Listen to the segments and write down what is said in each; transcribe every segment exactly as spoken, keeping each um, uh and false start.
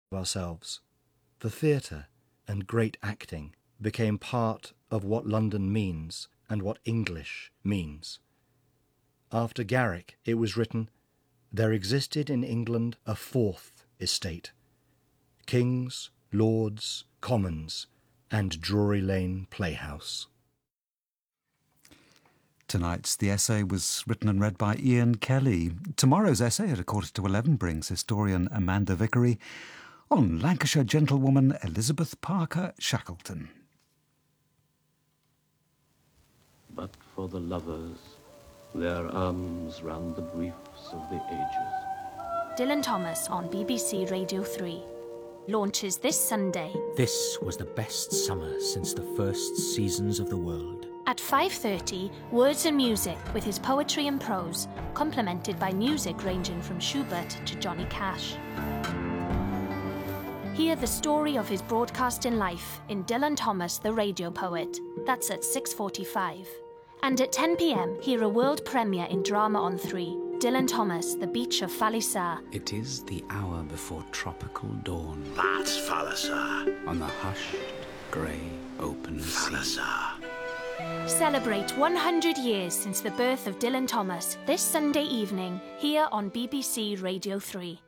ourselves. The theatre and great acting became part of what London means and what English means. After Garrick, it was written, "There existed in England a fourth estate, kings, lords, commons, and Drury Lane Playhouse." Tonight's The Essay was written and read by Ian Kelly. Tomorrow's essay at a quarter to eleven brings historian Amanda Vickery on Lancashire gentlewoman Elizabeth Parker Shackleton. But for the lovers, their arms round the griefs of the ages. Dylan Thomas on B B C Radio three. Launches this Sunday. This was the best summer since the first seasons of the world. At five thirty, Words and Music with his poetry and prose, complemented by music ranging from Schubert to Johnny Cash. Hear the story of his broadcasting life in Dylan Thomas, the Radio Poet. That's at six forty-five. And at ten p m, hear a world premiere in Drama on three, Dylan Thomas, The Beach of Fallisar. It is the hour before tropical dawn. That's Fallisar. On the hushed, grey, open sea. Fallisar. Celebrate one hundred years since the birth of Dylan Thomas this Sunday evening here on B B C Radio three.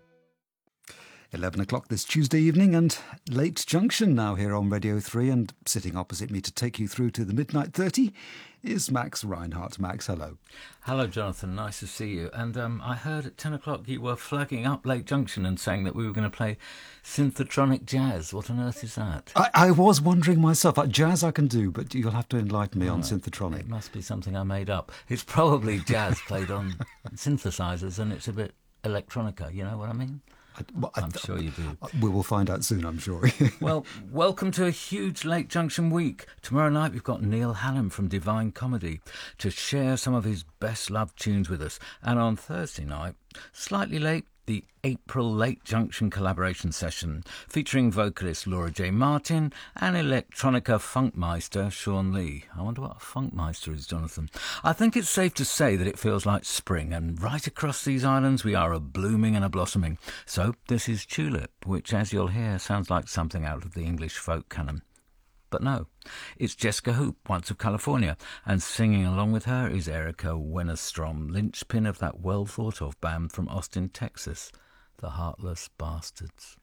eleven o'clock this Tuesday evening and Late Junction now here on Radio three, and sitting opposite me to take you through to the midnight thirty is Max Reinhardt. Max, hello. Hello, Jonathan. Nice to see you. And um, I heard at ten o'clock you were flagging up Late Junction and saying that we were going to play synthotronic jazz. What on earth is that? I, I was wondering myself. Uh, jazz I can do, but you'll have to enlighten me oh, on synthotronic. It must be something I made up. It's probably jazz played on synthesizers, and it's a bit electronica, you know what I mean? I, well, I, I'm sure you do. We will find out soon, I'm sure. Well, welcome to a huge Late Junction week. Tomorrow night we've got Neil Hallam from Divine Comedy to share some of his best loved tunes with us. And on Thursday night, slightly late, the April Late Junction collaboration session featuring vocalist Laura J. Martin and electronica funkmeister Sean Lee. I wonder what a funkmeister is, Jonathan. I think it's safe to say that it feels like spring, and right across these islands we are a blooming and a blossoming. So this is Tulip, which, as you'll hear, sounds like something out of the English folk canon. But no, it's Jessica Hoop, once of California, and singing along with her is Erica Wennerstrom, linchpin of that well-thought-of band from Austin, Texas, the Heartless Bastards.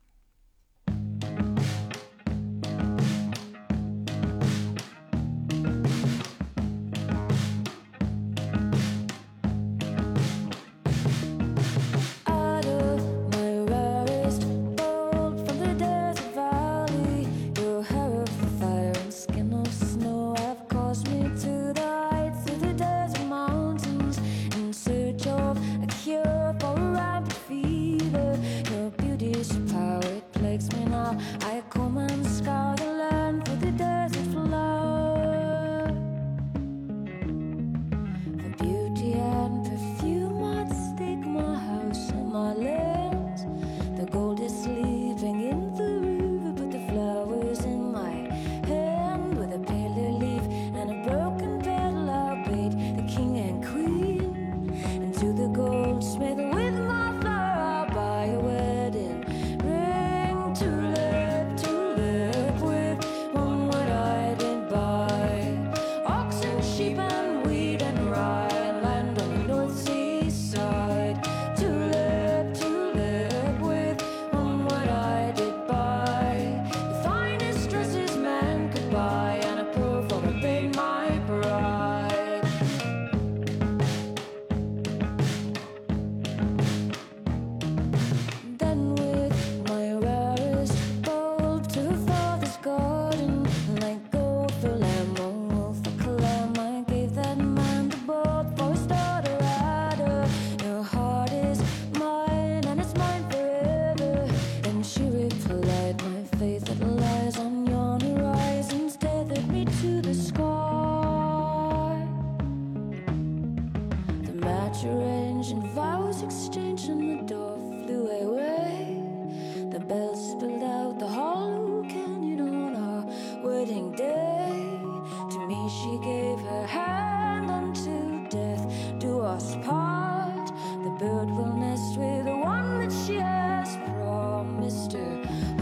bird will nest with the one that she has promised her.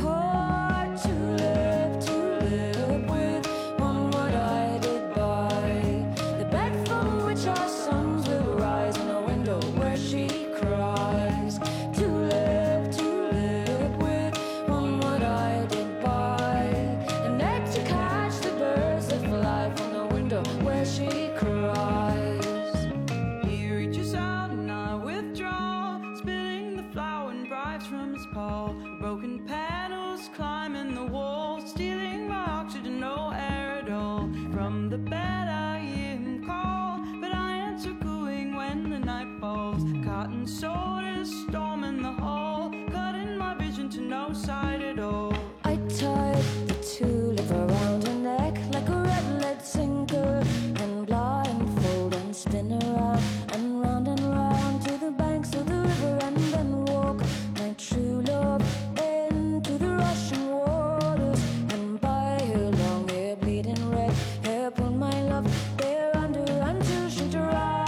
climbing the wall, stealing my oxygen, no air at all. From the bed I hear him call, but I answer cooing when the night falls. Cotton sodas storming the hall, cutting my vision to no sight at all. I tied the tulip around her neck like a red lead sinker, and blindfold and spin around and round and round to the banks of the river, and then walk my true love into the rushing waters, and by her long hair bleeding red hair pull my love there under until she drowned.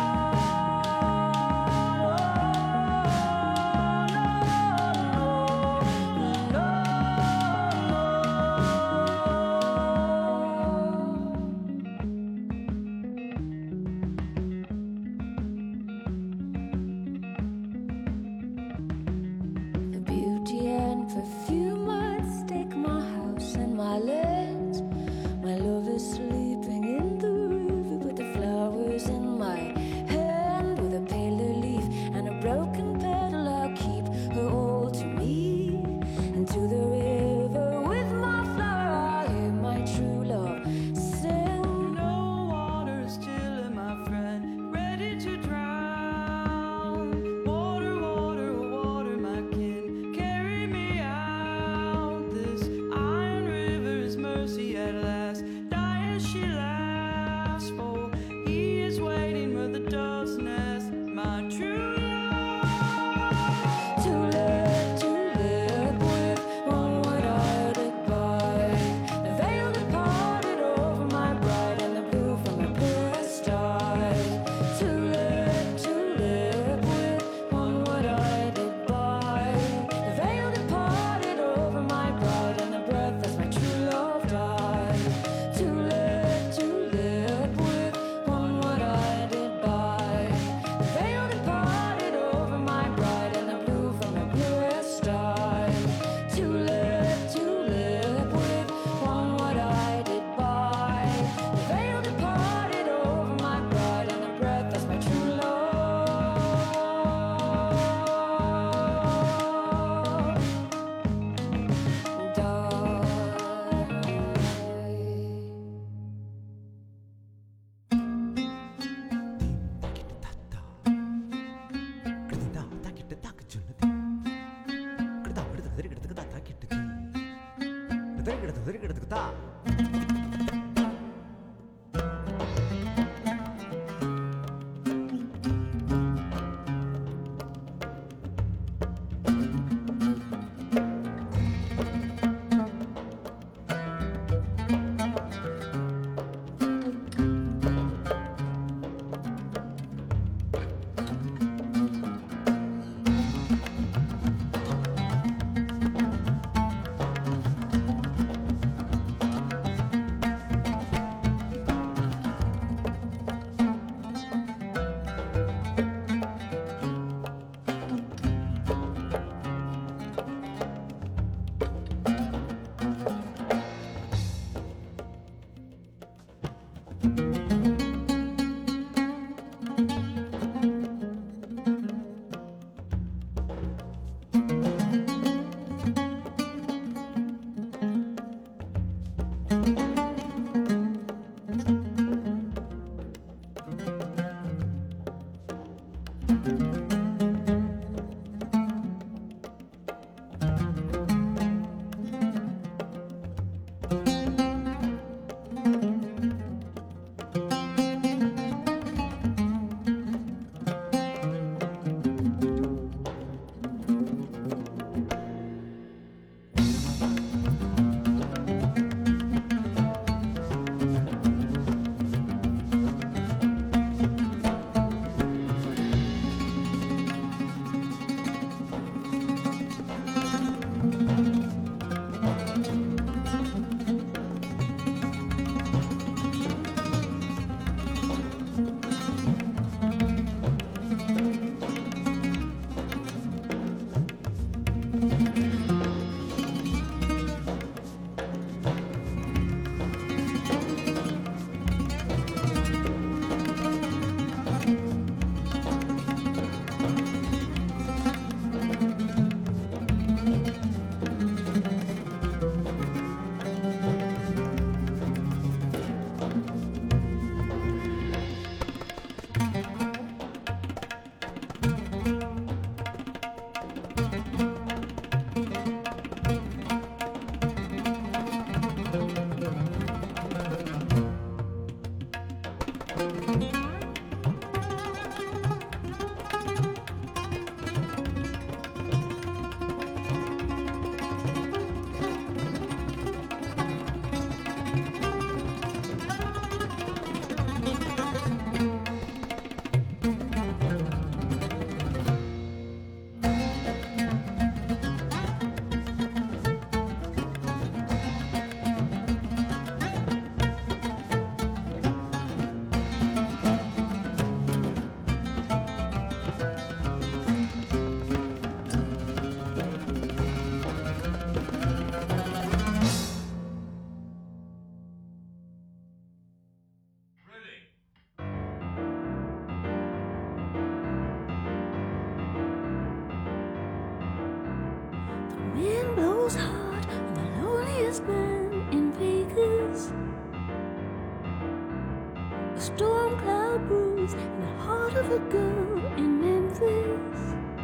storm cloud brews in the heart of a girl in Memphis.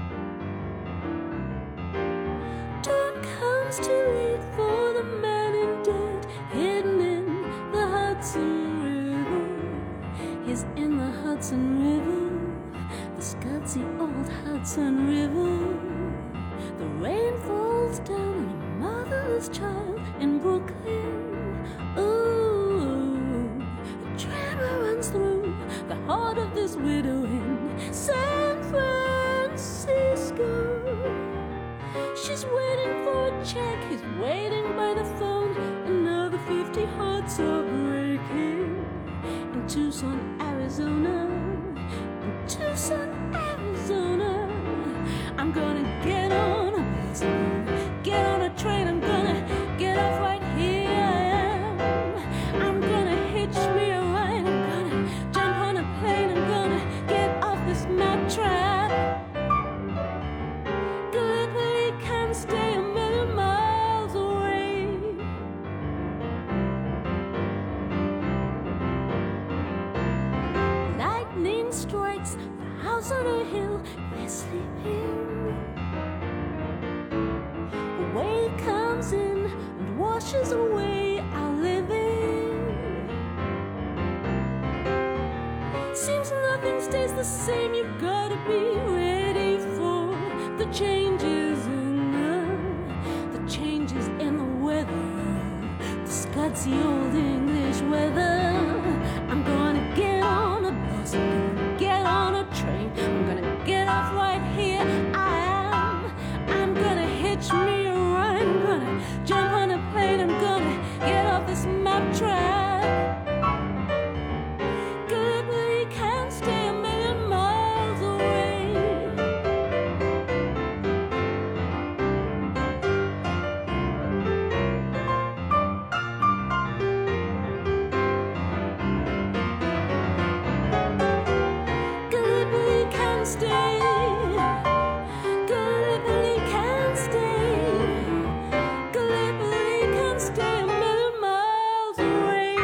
Dawn comes too late for the man in debt, hidden in the Hudson River. He's in the Hudson River, the scudsy old Hudson River. The rain falls down on a motherless child in Brooklyn. Ooh, a tremor runs through the heart of this widow in San Francisco. She's waiting for a check, he's waiting by the phone. Another fifty hearts are breaking in Tucson, Arizona. In Tucson, Arizona. I'm gonna get on a bus, I'm gonna get on a train, I'm gonna get off right here I am. I'm gonna hitch me a ride, I'm gonna jump on a plane, I'm gonna get off this map trap. Gallipoli can stay a million miles away. Lightning strikes the house on a hill, they're sleeping. A wave comes in and washes away our living. Seems nothing stays the same, you've gotta be ready for the changes in the, the changes in the weather, the scudsy old English weather. I'm gonna get on a bus, I'm gonna get on a train, I'm gonna get off right here I am. I'm gonna hitch me a ride, I'm gonna jump on a plane, I'm gonna get off this map track. Gallipoli can't stay a million miles away. Gallipoli can't stay. Gallipoli can't stay. Gallipoli can't stay a million miles away.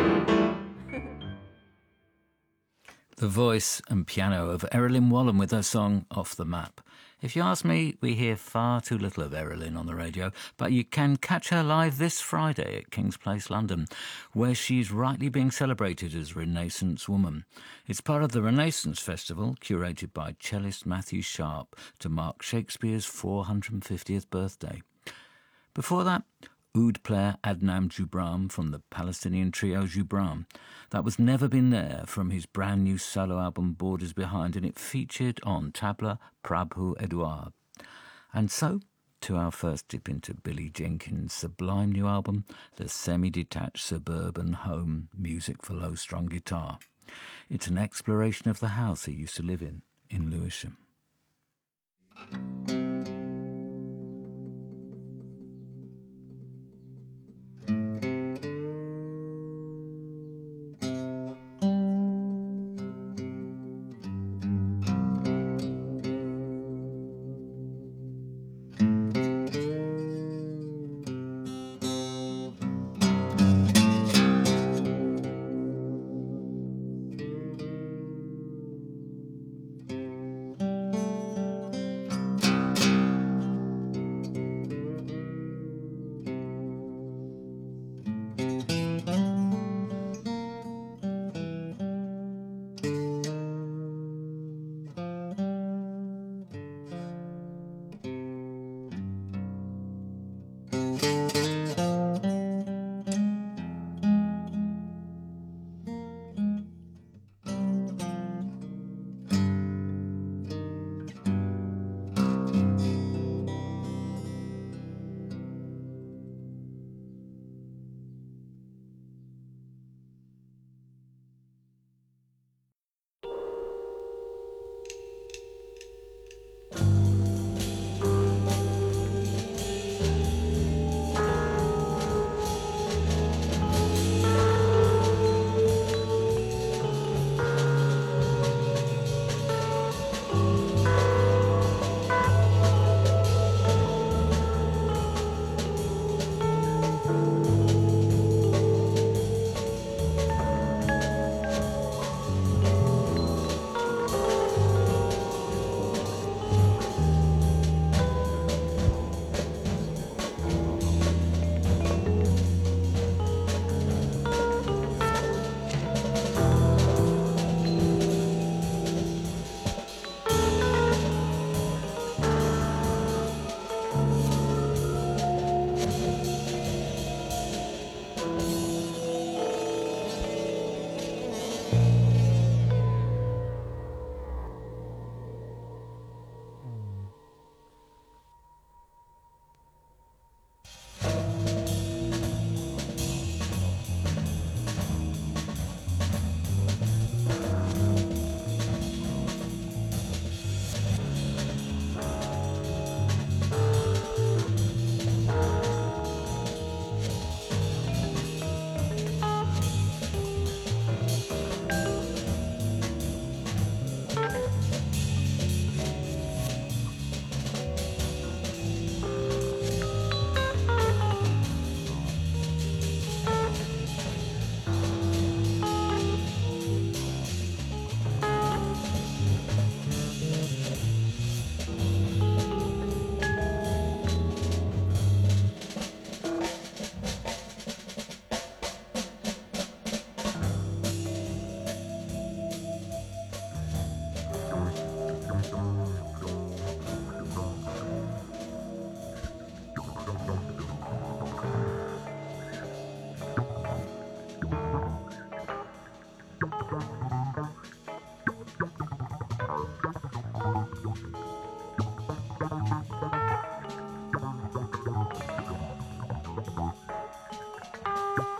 The voice and piano of Erilyn Wallen with her song Off the Map. If you ask me, we hear far too little of Erilyn on the radio, but you can catch her live this Friday at King's Place, London, where she's rightly being celebrated as Renaissance Woman. It's part of the Renaissance Festival, curated by cellist Matthew Sharp to mark Shakespeare's four hundred fiftieth birthday. Before that, oud player Adnan Jubran from the Palestinian trio Jubran. That was Never Been There from his brand new solo album Borders Behind, and it featured on tabla Prabhu Edouard. And so, to our first dip into Billy Jenkins' sublime new album, The Semi-Detached Suburban Home, Music for Low-Strung Guitar. It's an exploration of the house he used to live in, in Lewisham.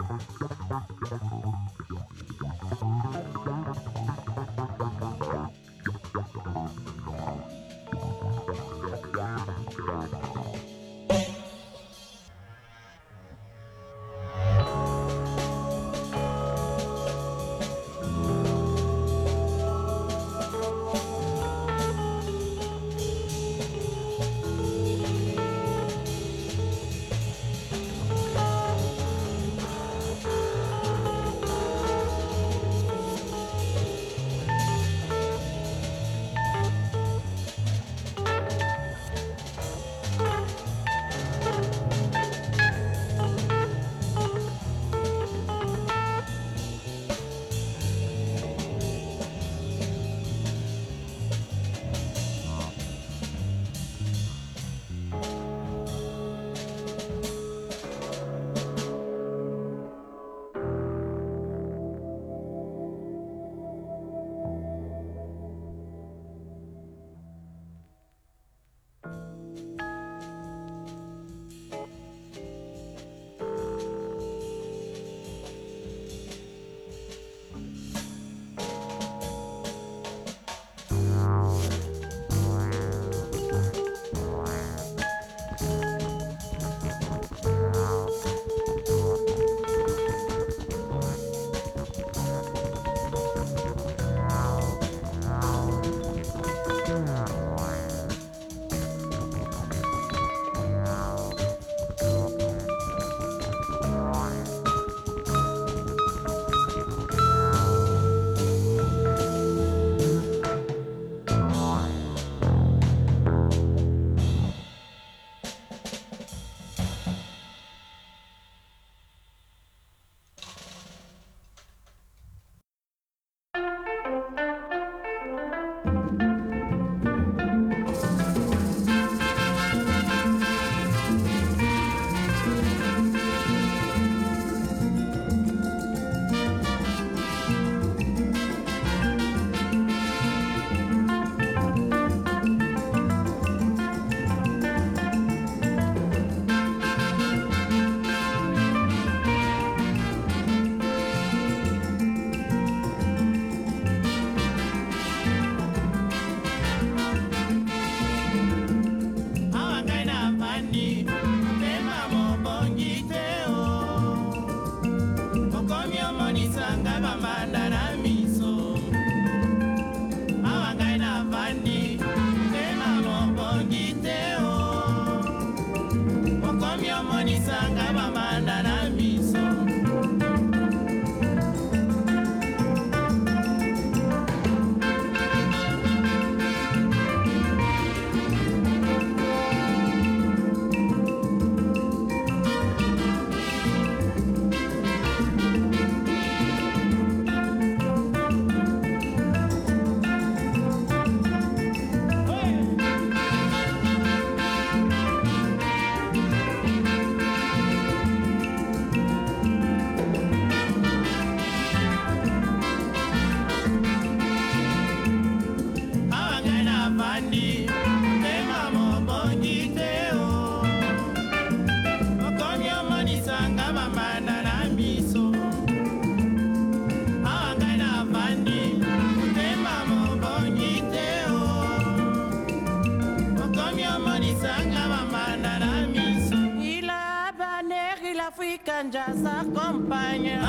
Africa sa compañía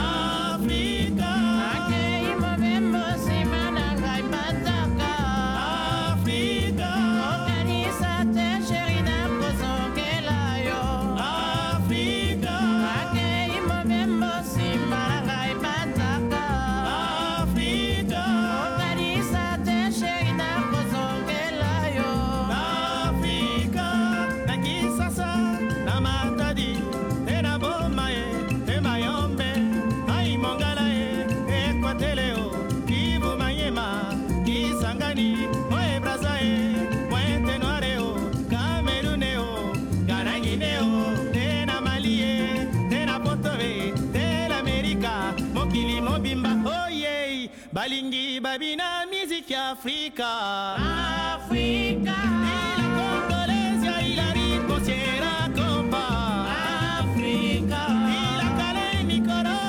África Aquei movemos si manangai pataka África Organiza te sherina kozongela yo África Aquei movemos si manangai pataka África Organiza te sherina kozongela yo África Nakisasa na matadi tena boma e tema yombe ai mongala e ekwateleo kivu mayema kisangani oe braza e pointe noireo cameruneo garangineo tena malie tena potove tena amerika mokili mobimba oye balingi babina musique afrika afrika ila congolese ila ritmo sierra compa Africa, y la calé mi coro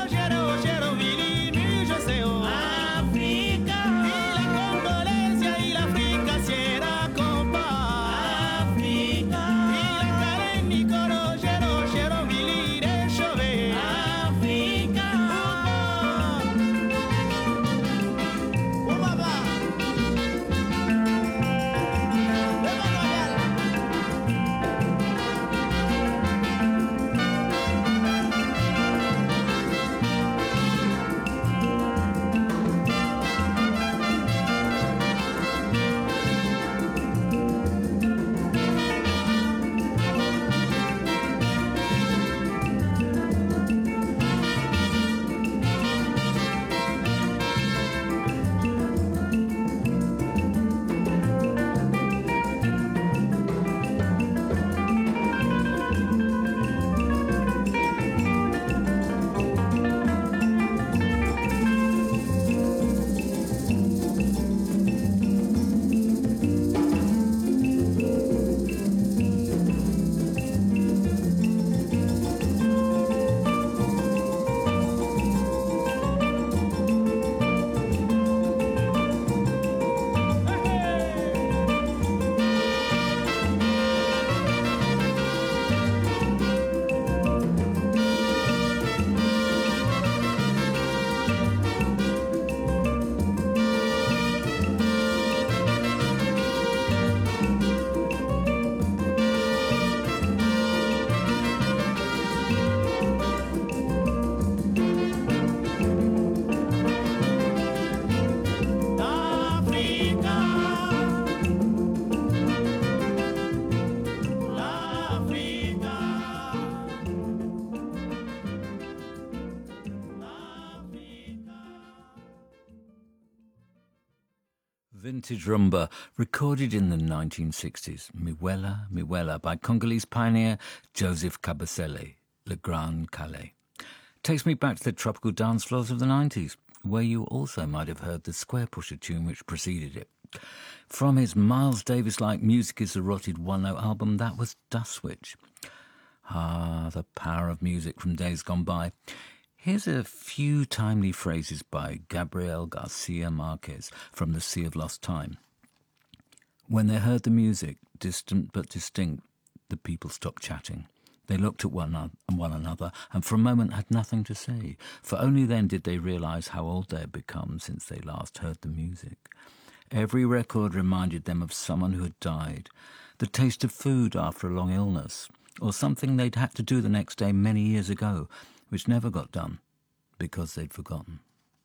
Vintage rumba, recorded in the nineteen sixties. Miwela, Miwela, by Congolese pioneer Joseph Kabasele, Le Grand Calais. Takes me back to the tropical dance floors of the nineties, where you also might have heard the Square Pusher tune which preceded it. From his Miles Davis-like Music is a Rotted one-note album, that was Dust Switch. Ah, the power of music from days gone by. Here's a few timely phrases by Gabriel Garcia Marquez from The Sea of Lost Time. When they heard the music, distant but distinct, the people stopped chatting. They looked at one, one another and for a moment had nothing to say, for only then did they realise how old they had become since they last heard the music. Every record reminded them of someone who had died, the taste of food after a long illness, or something they'd had to do the next day many years ago, which never got done because they'd forgotten.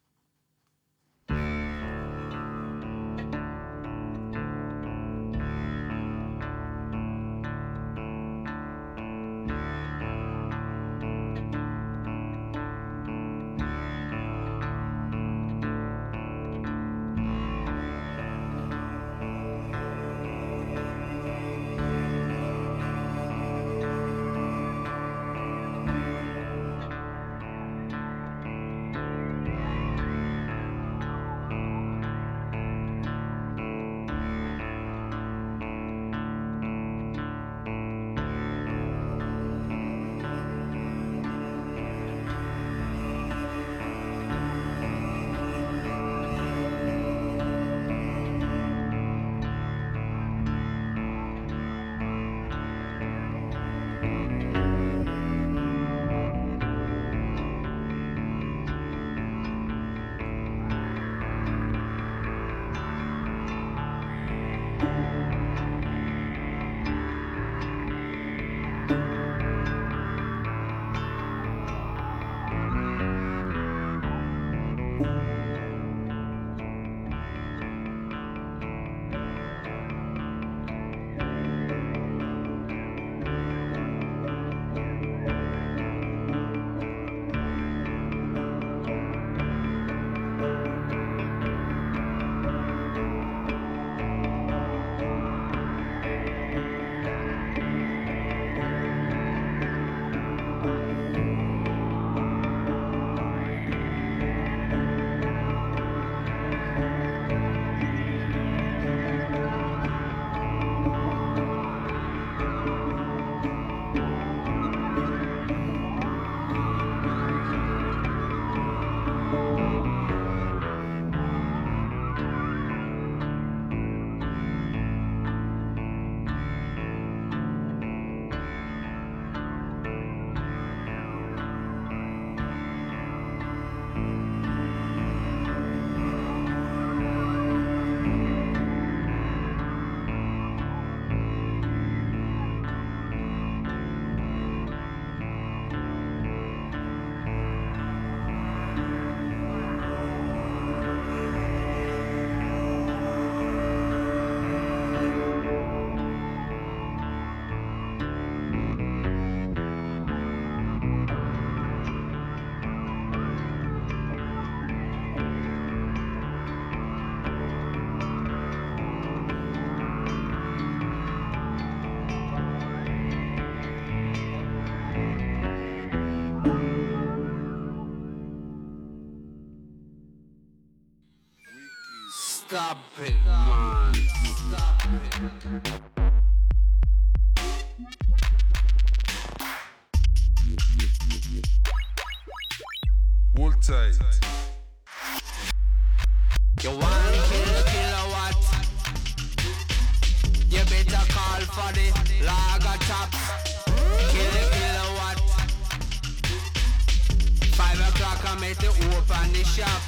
Stop it, man. Stop it. Hold tight. You want kill kilowatt? You better call for the lager chops. Kill kilowatt. Five o'clock I make to open the shop.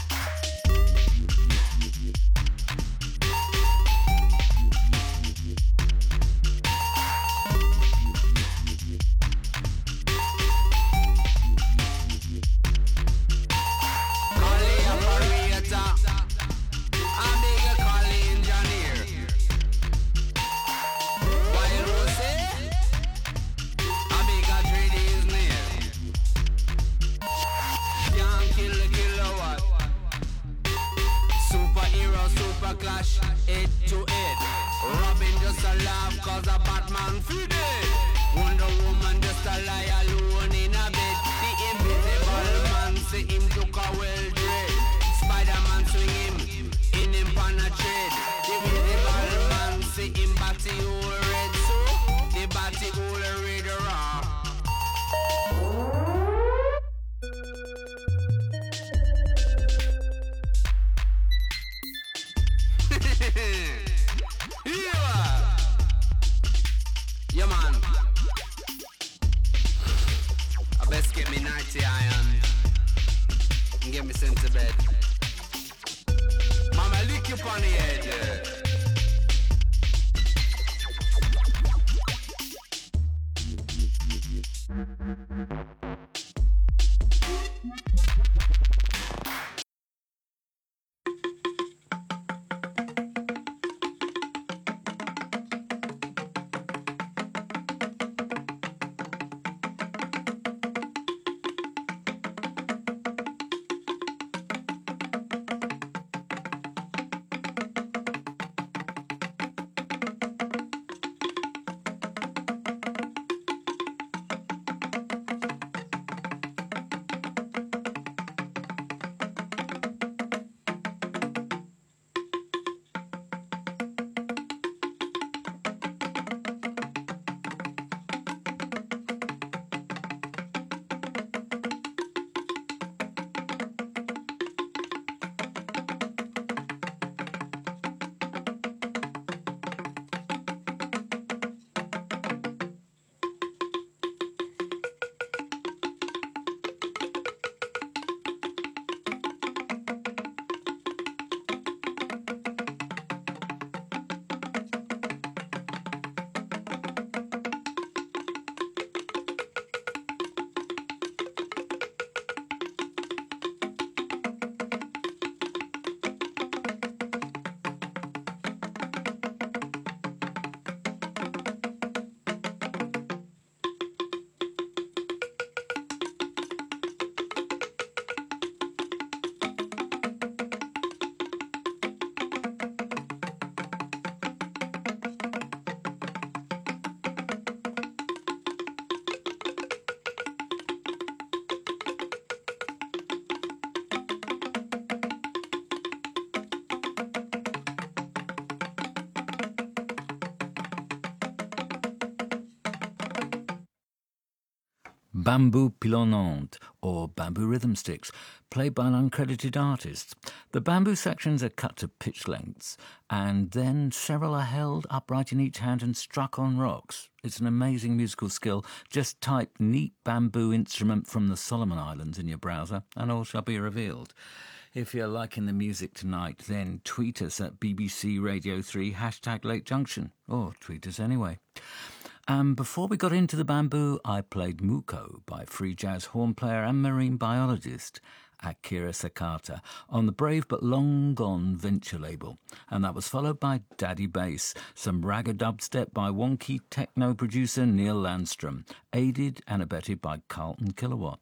me nighty iron and get me sent to bed. Mama, lick you on the head. Bamboo pilonnant, or bamboo rhythm sticks, played by an uncredited artist. The bamboo sections are cut to pitch lengths, and then several are held upright in each hand and struck on rocks. It's an amazing musical skill. Just type neat bamboo instrument from the Solomon Islands in your browser, and all shall be revealed. If you're liking the music tonight, then tweet us at B B C Radio three, hashtag Lake Junction, or tweet us anyway. And before we got into the bamboo, I played Muko by free jazz horn player and marine biologist Akira Sakata on the brave but long-gone Venture label. And that was followed by Daddy Bass, some ragga dubstep by wonky techno producer Neil Landstrom, aided and abetted by Carlton Kilowatt.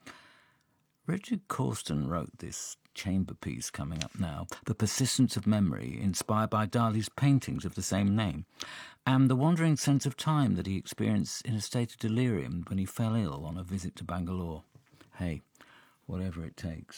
Richard Corsten wrote this chamber piece coming up now, The Persistence of Memory, inspired by Dali's paintings of the same name, and the wandering sense of time that he experienced in a state of delirium when he fell ill on a visit to Bangalore. Hey, whatever it takes.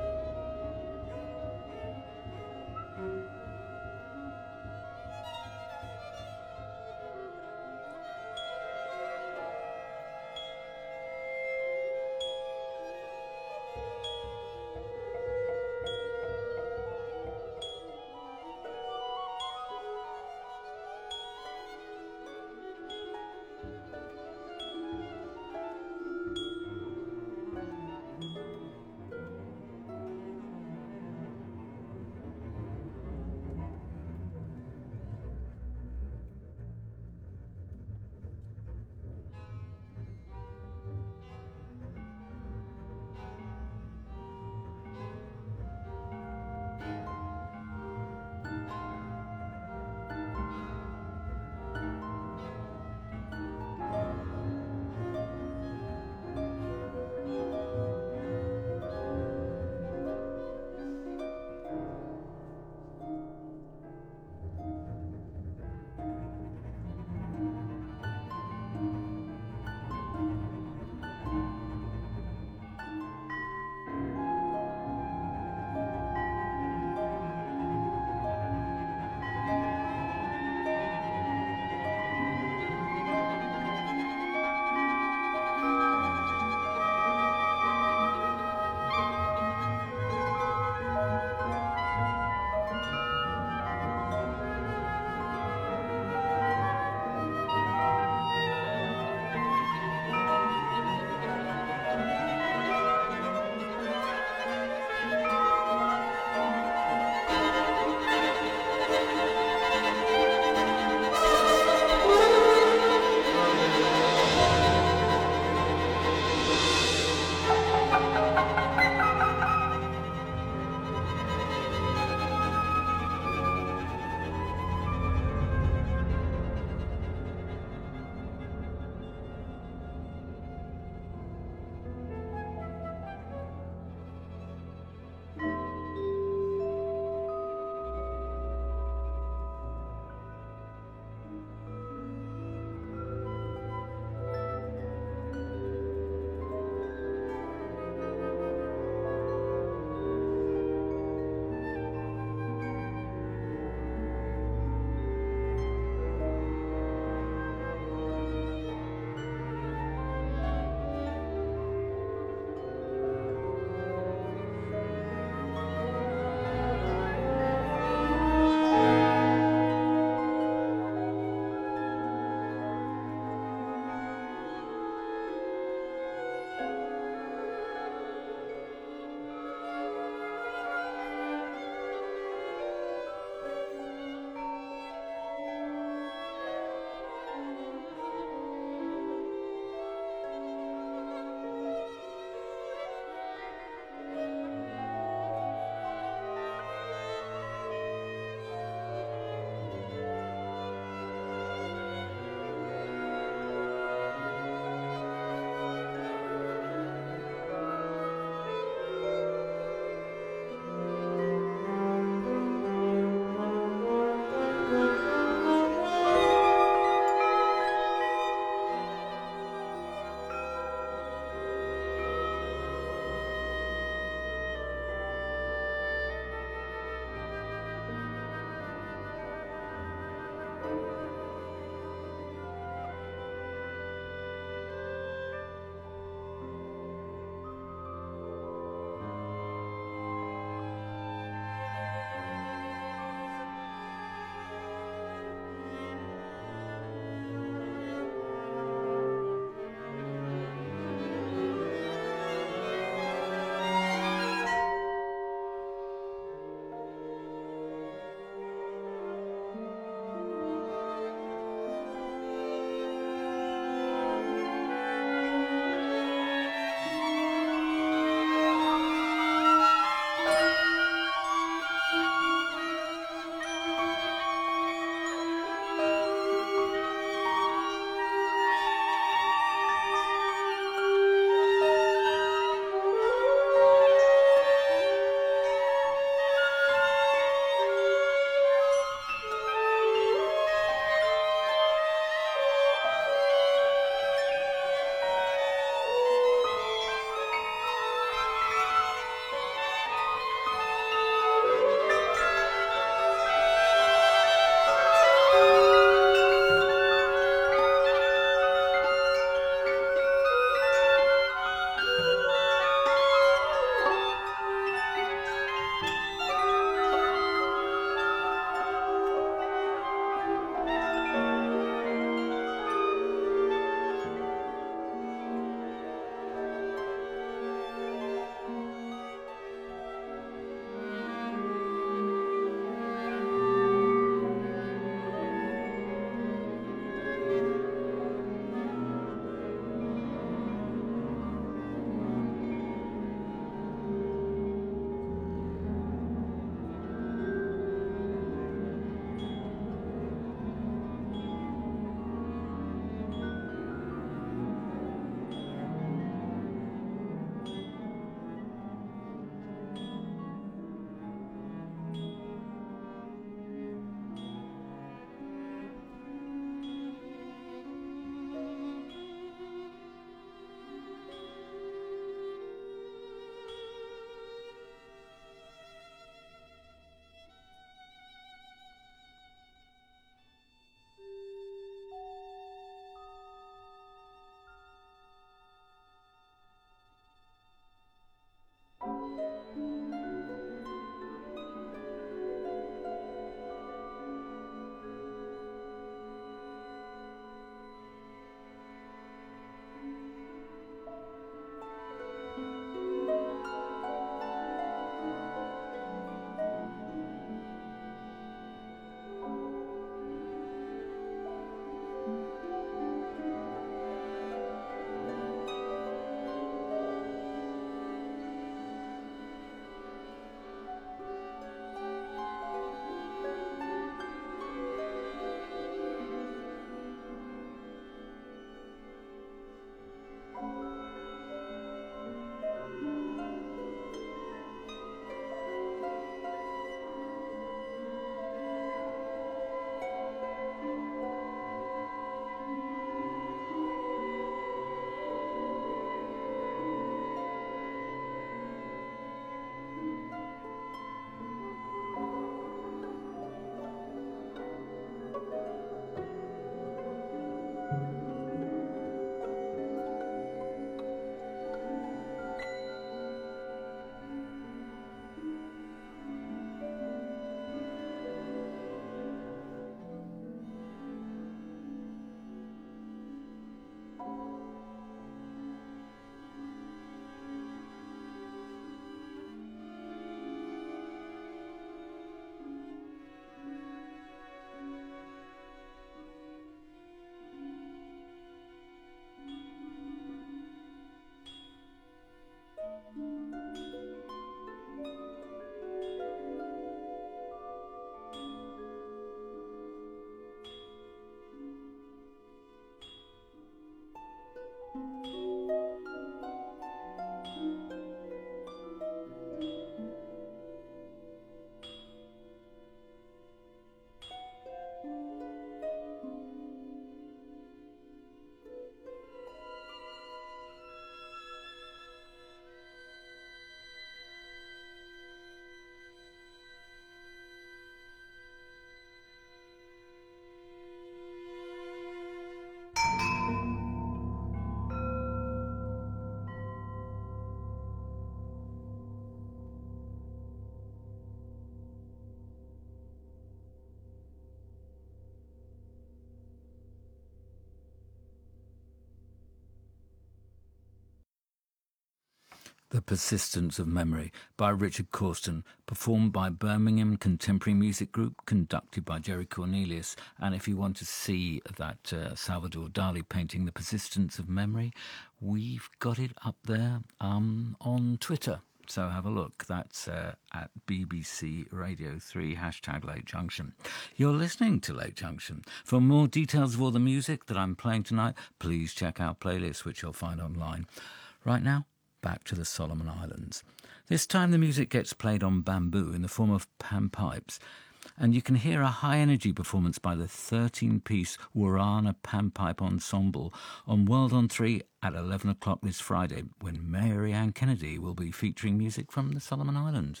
The Persistence of Memory by Richard Corsten, performed by Birmingham Contemporary Music Group, conducted by Jerry Cornelius. And if you want to see that uh, Salvador Dali painting, The Persistence of Memory, we've got it up there um, on Twitter. So have a look. That's uh, at B B C Radio three, hashtag Late Junction. You're listening to Late Junction. For more details of all the music that I'm playing tonight, please check our playlist, which you'll find online. Right now, back to the Solomon Islands. This time the music gets played on bamboo in the form of panpipes, and you can hear a high-energy performance by the thirteen-piece Warana Panpipe Ensemble on World on three at eleven o'clock this Friday, when Mary Ann Kennedy will be featuring music from the Solomon Islands.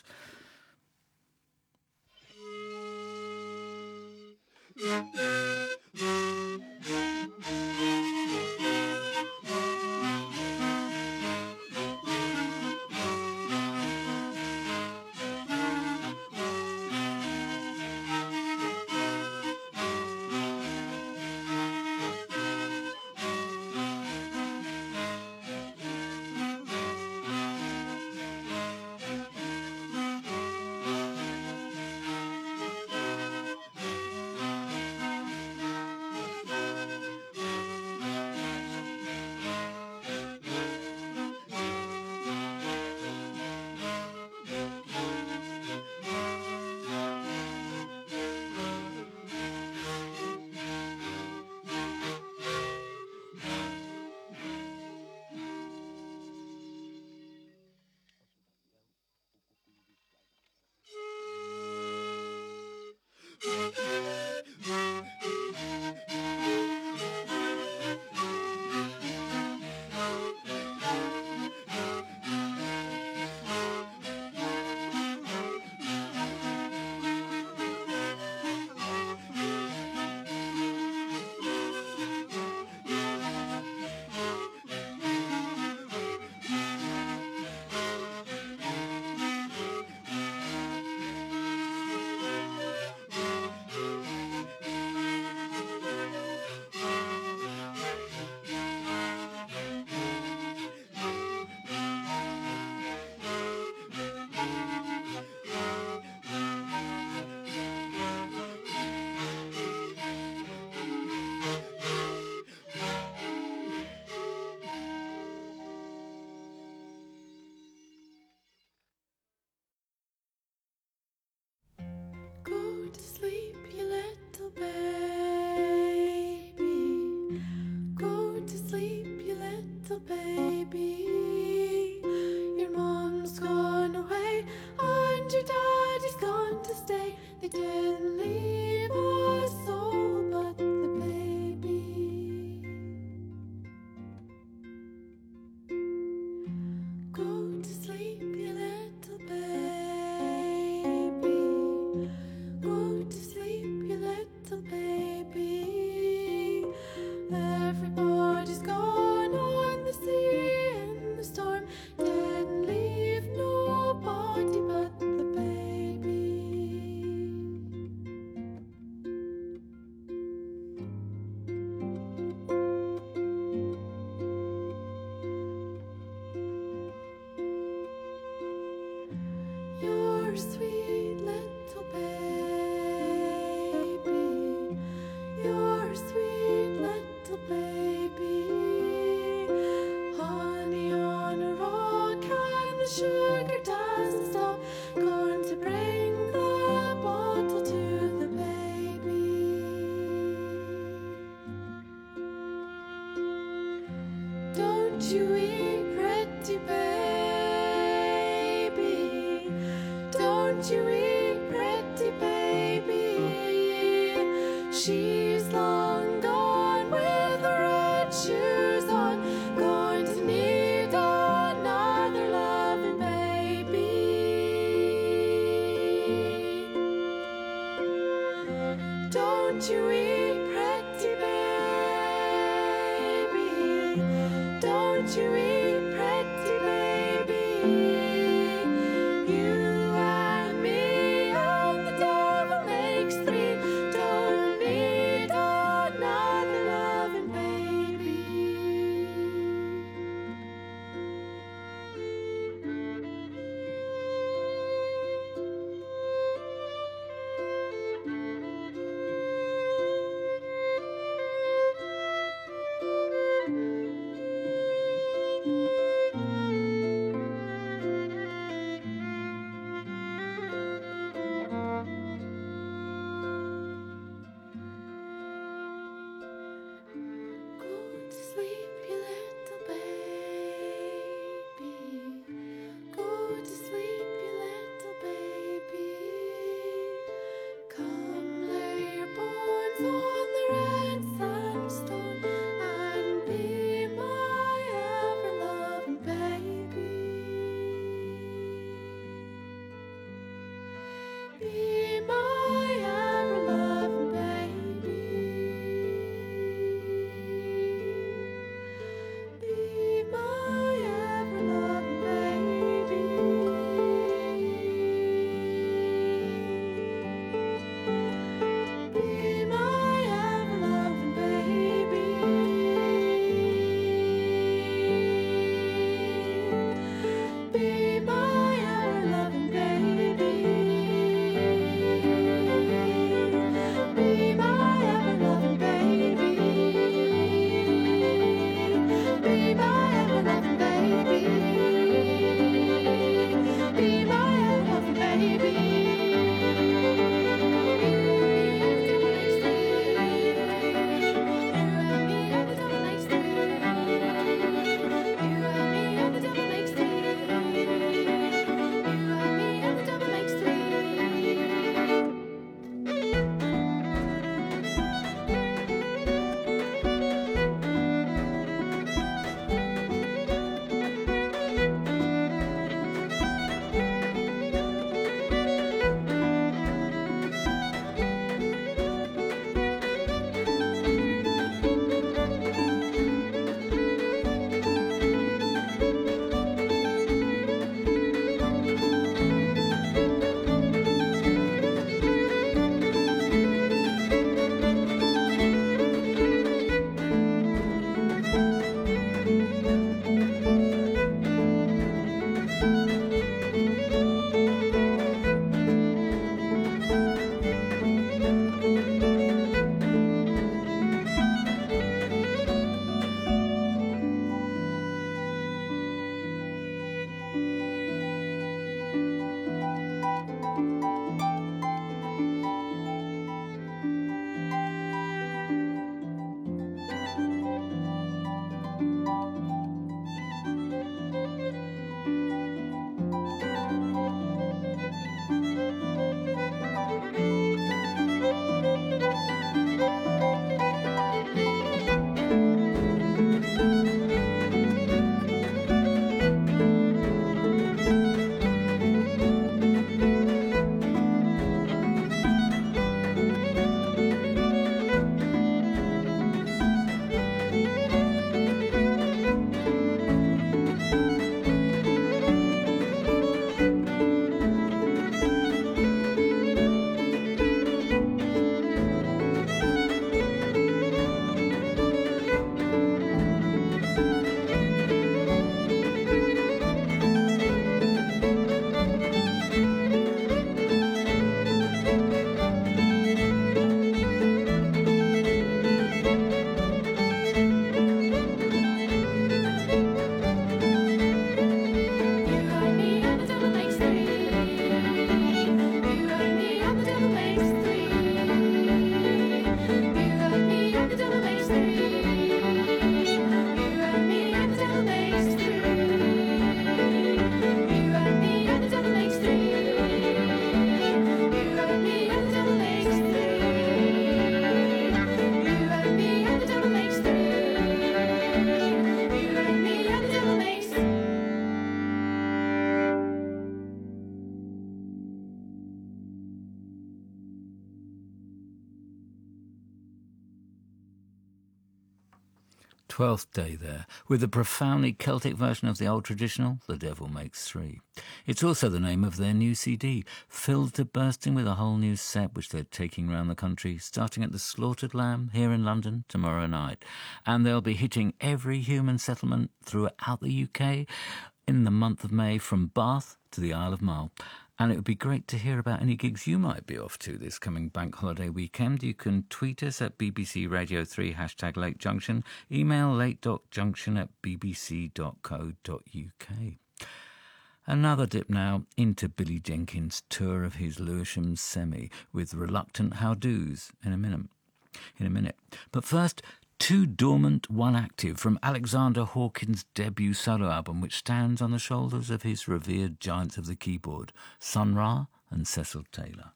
twelfth day there, with the profoundly Celtic version of the old traditional, The Devil Makes Three. It's also the name of their new C D, filled to bursting with a whole new set which they're taking around the country, starting at the Slaughtered Lamb here in London tomorrow night. And they'll be hitting every human settlement throughout the U K in the month of May, from Bath to the Isle of Mull. And it would be great to hear about any gigs you might be off to this coming bank holiday weekend. You can tweet us at B B C Radio three, hashtag Late Junction, email late.junction at b b c dot co dot u k. Another dip now into Billy Jenkins' tour of his Lewisham Semi with Reluctant How-Do's in a minute. In a minute. But first, Two Dormant, One Active from Alexander Hawkins' debut solo album, which stands on the shoulders of his revered giants of the keyboard, Sun Ra and Cecil Taylor.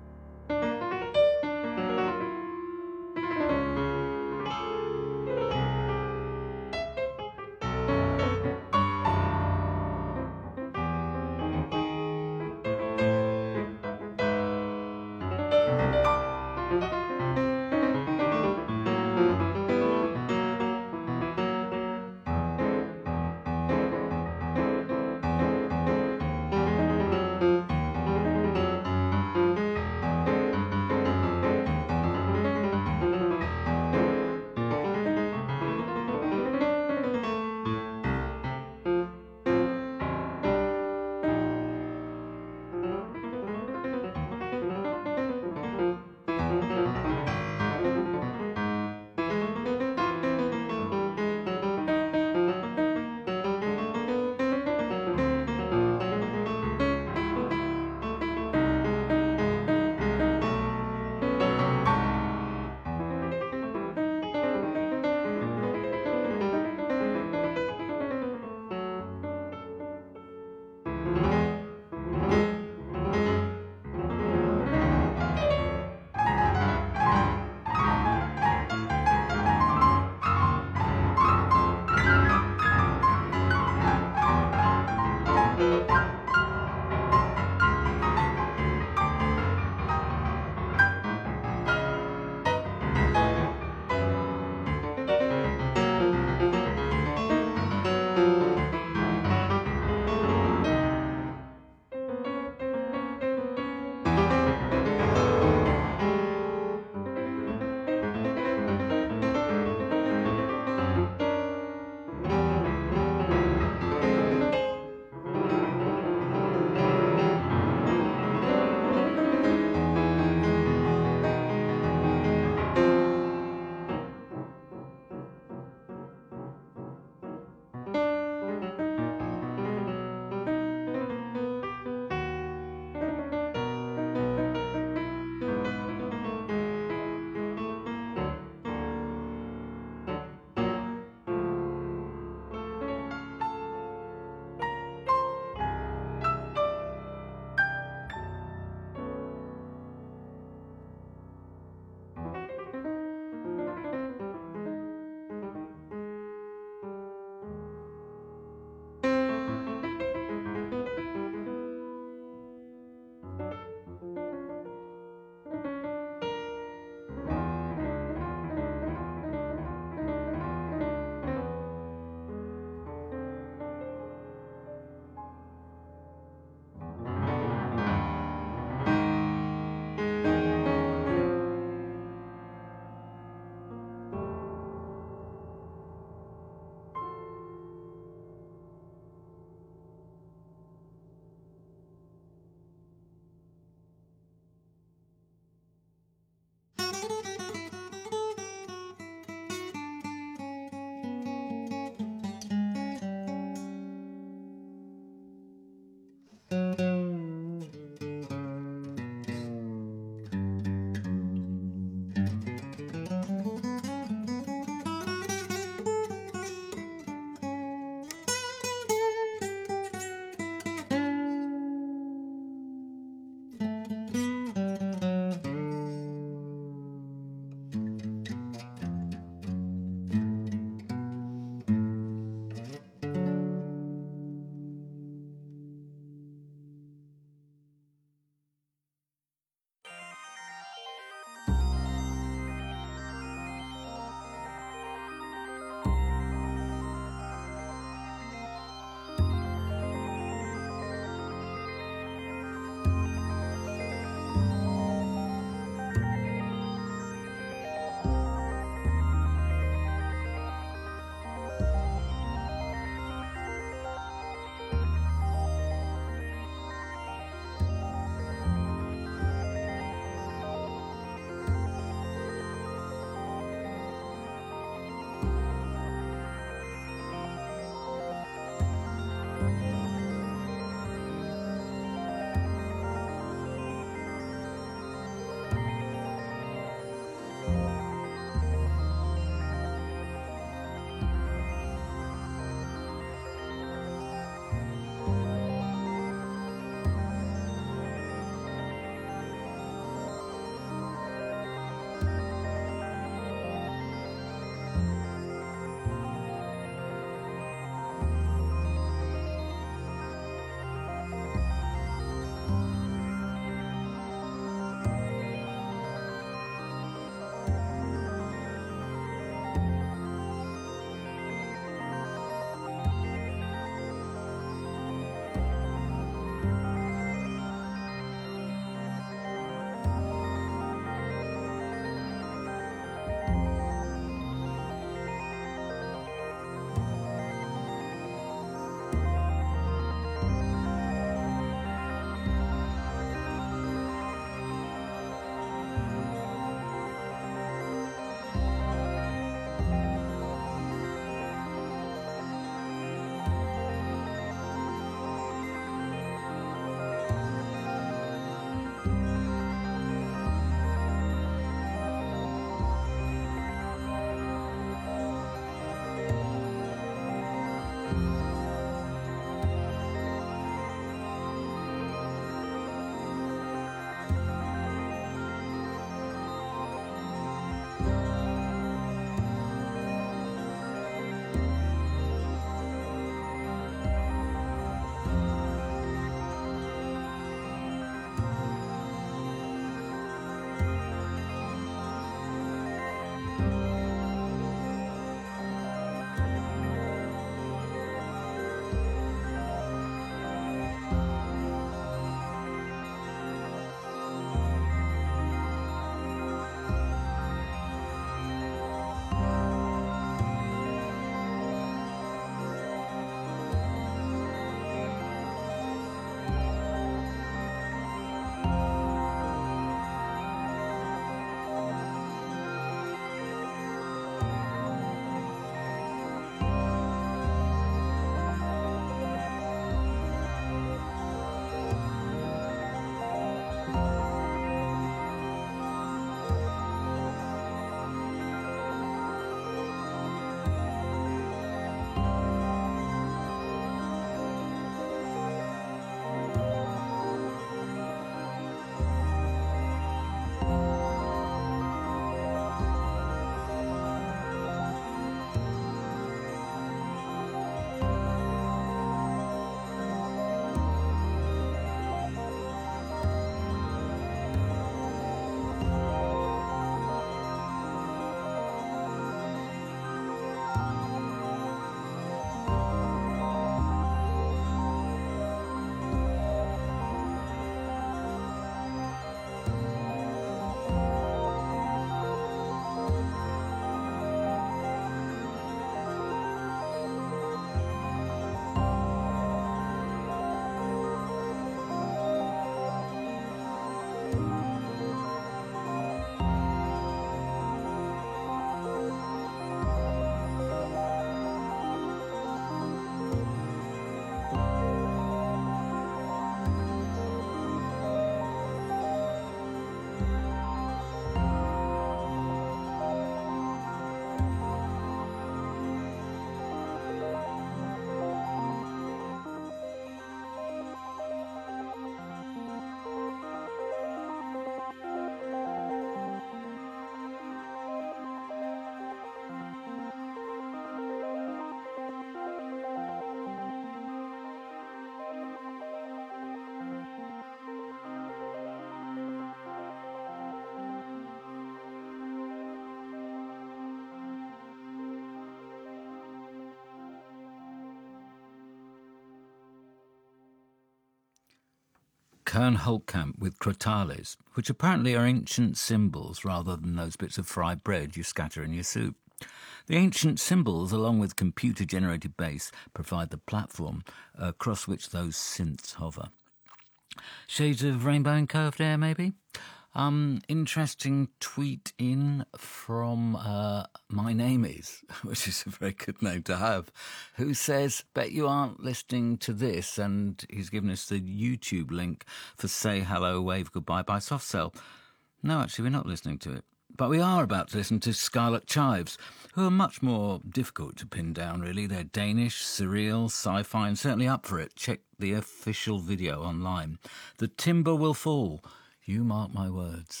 Kern Holtkamp with crotales, which apparently are ancient symbols rather than those bits of fried bread you scatter in your soup. The ancient symbols, along with computer-generated bass, provide the platform across which those synths hover. Shades of Rainbow and Curved Air, maybe? Um, interesting tweet in from uh, My Name Is, which is a very good name to have, who says, bet you aren't listening to this, and he's given us the YouTube link for Say Hello, Wave Goodbye by Soft Cell. No, actually, we're not listening to it. But we are about to listen to Scarlet Chives, who are much more difficult to pin down, really. They're Danish, surreal, sci-fi, and certainly up for it. Check the official video online. The timber will fall. You mark my words.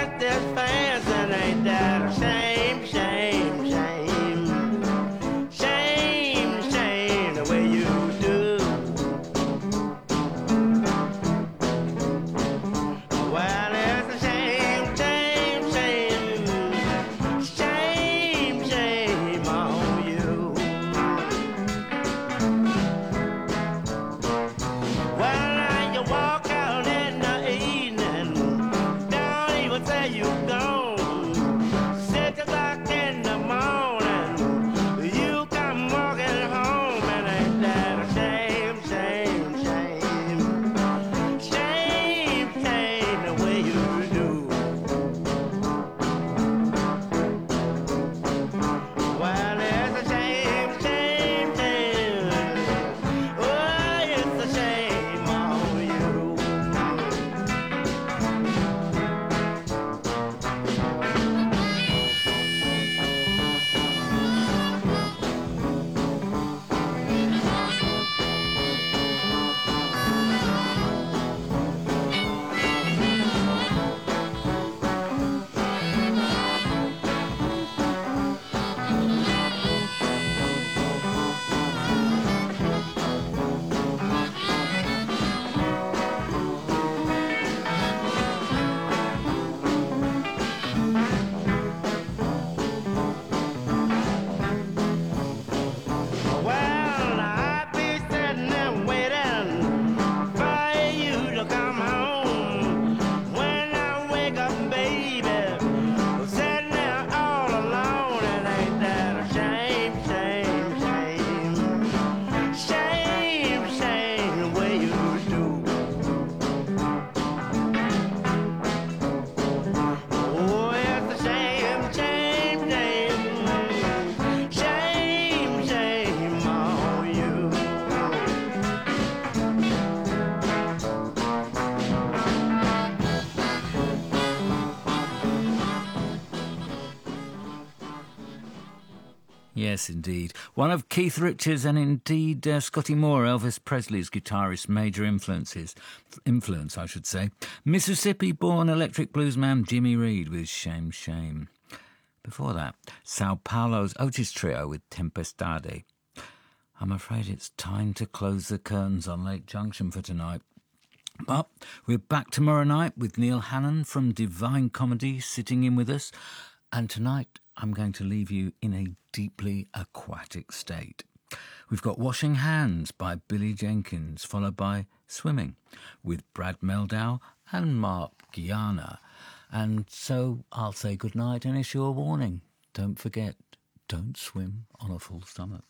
get this fancy, and ain't that a shame, shame, shame? Shame, shame, the way you do. Well, it's a shame, shame, shame. Shame, shame on you. Well, now you walk out in the evening, don't even say you gone. Six o'clock in the morning, you come walking home, and ain't that a shame, shame, shame? Shame, shame, the way you do. Well, it's a shame, shame, shame. Oh, it's a shame on you. Well, I'd be sitting there waiting for you to come home. When I wake up, baby, I'm sitting there all alone, and ain't that a shame, shame, shame? Shame, shame, the way you do. Oh, it's a shame, shame, shame. Shame, shame on you. Yes, indeed. One of Keith Richards and indeed uh, Scotty Moore, Elvis Presley's guitarist, major influences, influence, I should say. Mississippi-born electric bluesman Jimmy Reed with Shame, Shame. Before that, Sao Paulo's Otis Trio with Tempestade. I'm afraid it's time to close the curtains on Lake Junction for tonight. But we're back tomorrow night with Neil Hannon from Divine Comedy sitting in with us. And tonight I'm going to leave you in a deeply aquatic state. We've got Washing Hands by Billy Jenkins, followed by Swimming with Brad Meldau and Mark Guiana. And so I'll say goodnight and issue a warning. Don't forget, don't swim on a full stomach.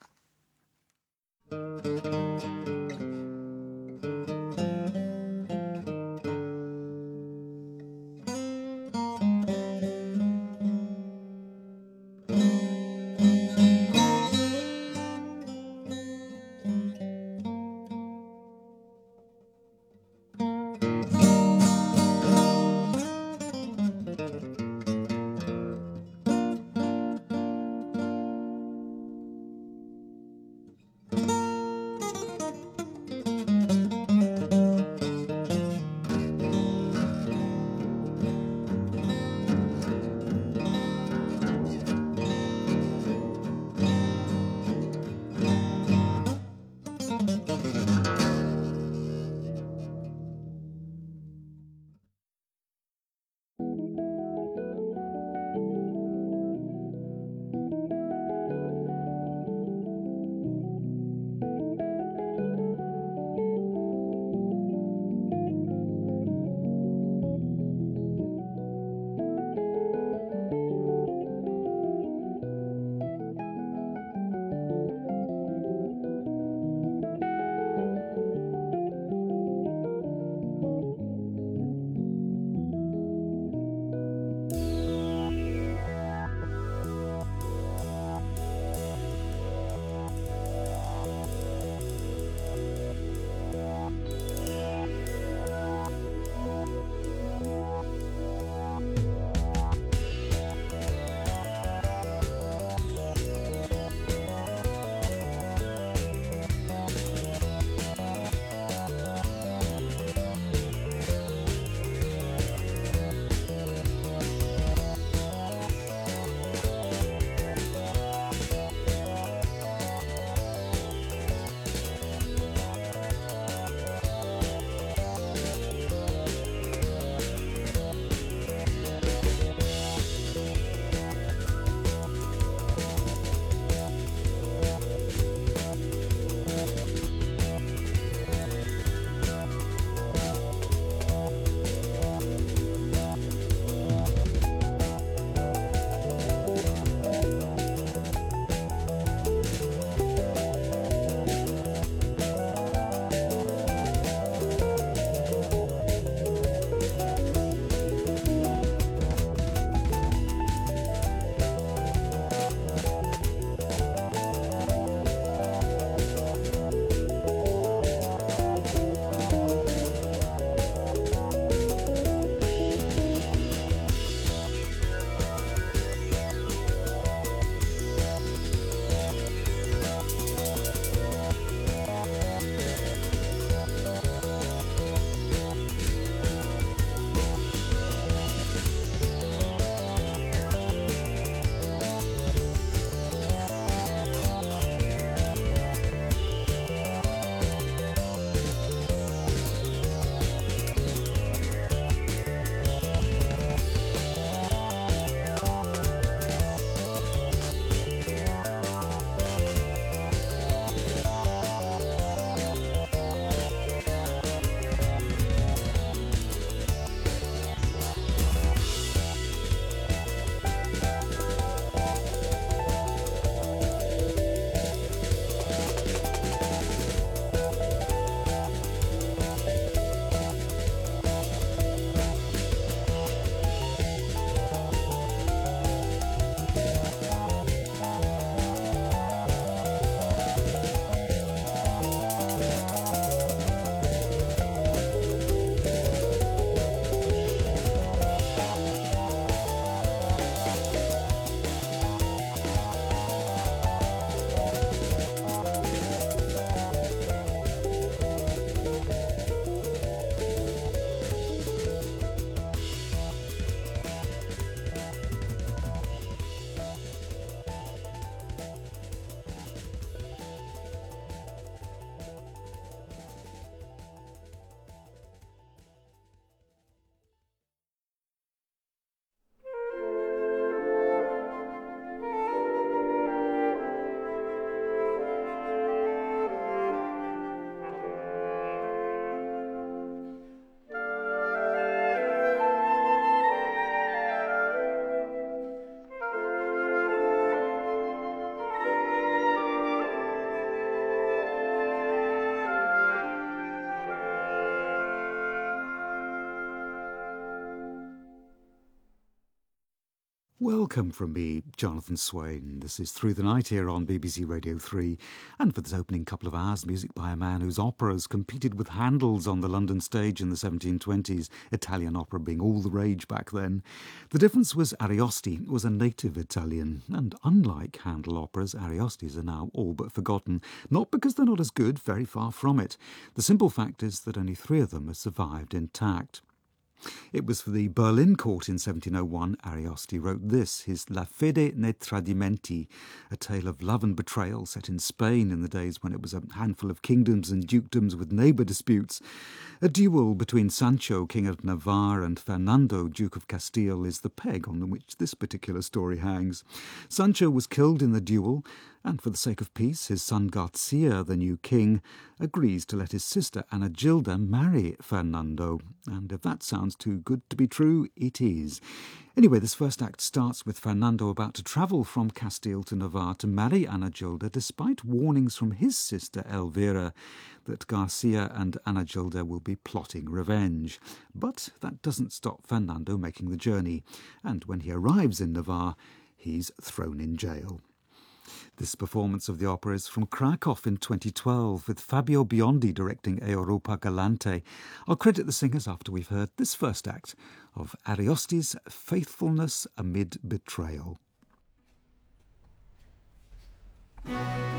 Welcome from me, Jonathan Swain. This is Through the Night here on B B C Radio three. And for this opening couple of hours, music by a man whose operas competed with Handel's on the London stage in the seventeen twenties, Italian opera being all the rage back then. The difference was Ariosti was a native Italian, and unlike Handel operas, Ariostis are now all but forgotten, not because they're not as good, very far from it. The simple fact is that only three of them have survived intact. It was for the Berlin court in seventeen oh one Ariosti wrote this, his La Fede nei Tradimenti, a tale of love and betrayal set in Spain in the days when it was a handful of kingdoms and dukedoms with neighbour disputes. A duel between Sancho, King of Navarre, and Fernando, Duke of Castile, is the peg on which this particular story hangs. Sancho was killed in the duel, and for the sake of peace, his son Garcia, the new king, agrees to let his sister Ana Gilda marry Fernando. And if that sounds too good to be true, it is. Anyway, this first act starts with Fernando about to travel from Castile to Navarre to marry Ana Gilda, despite warnings from his sister Elvira that Garcia and Ana Gilda will be plotting revenge. But that doesn't stop Fernando making the journey, and when he arrives in Navarre, he's thrown in jail. This performance of the opera is from Krakow in twenty twelve, with Fabio Biondi directing Europa Galante. I'll credit the singers after we've heard this first act of Ariosti's Faithfulness Amid Betrayal. Thank you.